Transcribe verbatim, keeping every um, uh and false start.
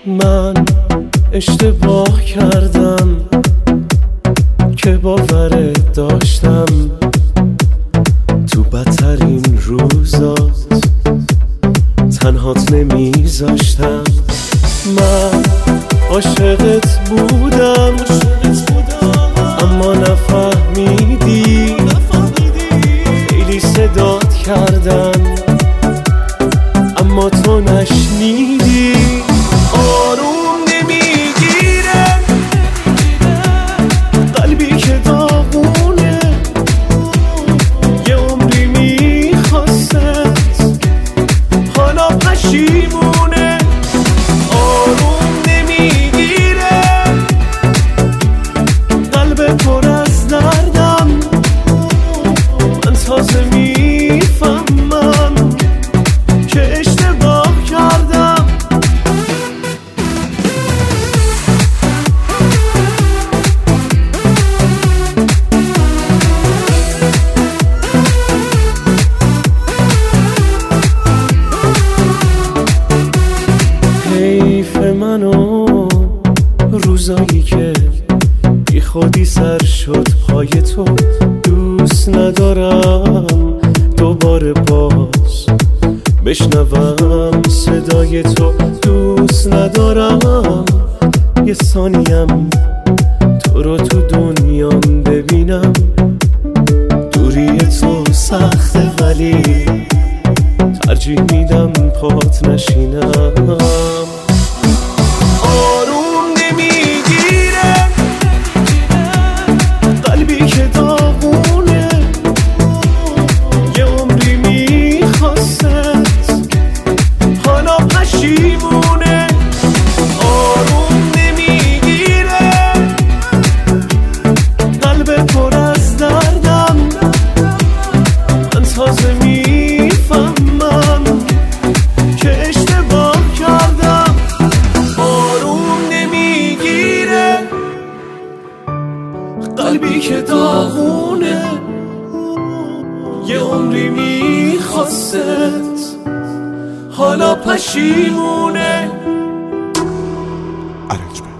من اشتباه کردم که باورت داشتم، تو بدترین روزات تنهات نمیذاشتم. من عاشقت بودم اما نفهمیدی، خیلی صدات کردم اما تو نشنیدی. آروم نمیگیره قلبی که داغونه، یه عمری میخواست حالا پشیمونه. آروم نمیگیره قلب پر از دردم، من تازه میفهمم که اشتباه کردم. حیف منو روزایی که بی خودی سر شد پای تو، دوست ندارم دوباره باز بشنوم صدای تو. دوست ندارم یه ثانیم تو رو تو دنیام ببینم. دوری تو سخته ولی ترجیح میدم پات نشینم. آروم نمیگیره قلبی که داغونه، یه عمری میخواست حالا پشیمونه. آروم نمیگیره قلب پر از دردم، من تازه میفهمم که اشتباه کردم. آروم نمیگیره قلبی که داغونه، یه عمری میخواست حالا پشیمونه. Arrangement